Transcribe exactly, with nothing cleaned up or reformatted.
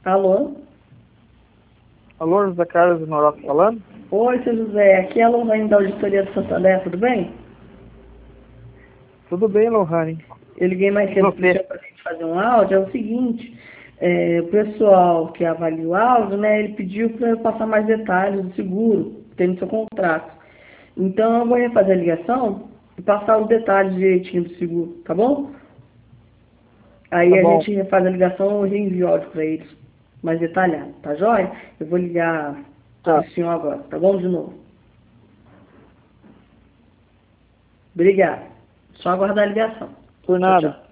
Alô? Alô, José Carlos de Norota falando? Oi, seu José. Aqui é a Lohane da Auditoria do Santander, tudo bem? Tudo bem, Lohane? Eu liguei mais E cedo você? para a gente fazer um áudio. É o seguinte, é, o pessoal que avalia o áudio, né, ele pediu para eu passar mais detalhes do seguro que tem no seu contrato. Então, eu vou refazer a ligação e passar os detalhes direitinho do seguro, tá bom? Aí Tá a bom. gente refaz a ligação e reenvia o áudio para eles, mais detalhado, tá joia? Eu vou ligar pro Tá. senhor agora, tá bom? De novo. Obrigado. Só aguardar a ligação. Por Tchau, nada. tchau.